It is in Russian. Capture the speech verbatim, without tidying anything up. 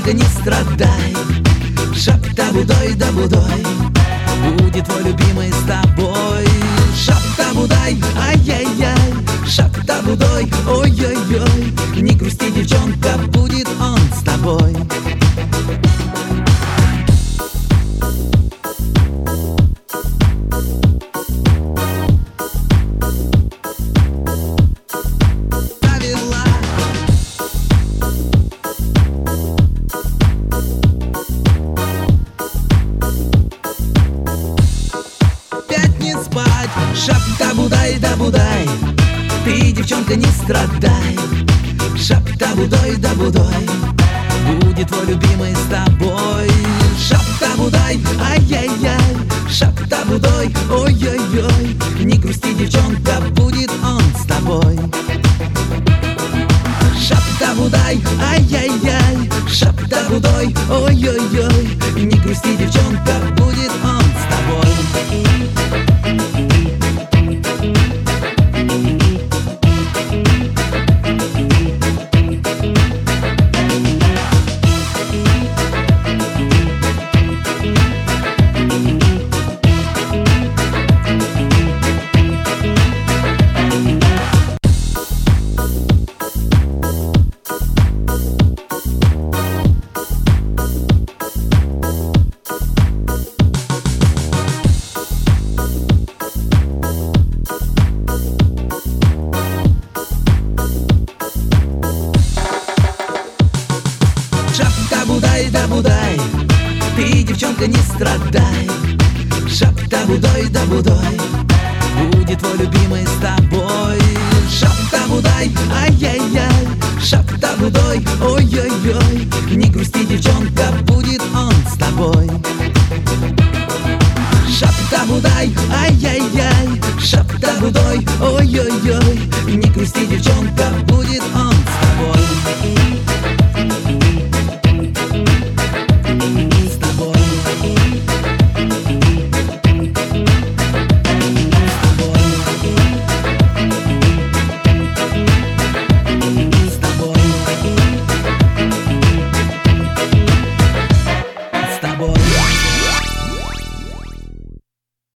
девчонка, не страдай. Шапта-будой да будой, будет твой любимый с тобой. Шапта-будай, ай-яй-яй, шапта-будой, ой-ой-ой. Не грусти, девчонка, будет он с тобой. Шапта-будай да будай, ты, девчонка, не страдай. Шапта-будой да будой, будет твой любимый с тобой. Шапта-будай, ай-яй-яй, шапта-будой, ой-ой-ой. Не грусти, девчонка, будет он с тобой. Шапта-будай, ай-яй-яй, шапта-будой, ой-ой-ой. Не грусти, девчонка, будет он с тобой. Шапта-будай да будай, ты, девчонка, не страдай. Шапта-будой да будой, будет твой любимый с тобой. Шапта-будай, ай-яй-яй, шапта-будой, ой-ой-ой. Не грусти, девчонка, будет он с тобой. Шапта-будай, ай-яй-яй, шапта-будой, ой-ой-ой. Не грусти, девчонка, будет он.